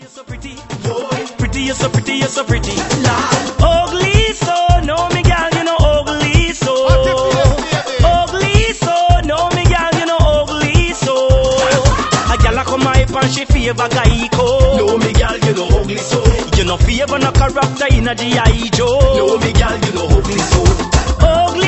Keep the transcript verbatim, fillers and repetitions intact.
you're so pretty. Pretty, you're so pretty, you're so pretty. Ugly so, no me gal, you know ugly so. Ugly so, no me gal, you know ugly so. A gal a come hype and she favor guy co. No me gal, you know ugly so. You know favor no character in a G I Joe. No me gal, you know ugly so. Ugly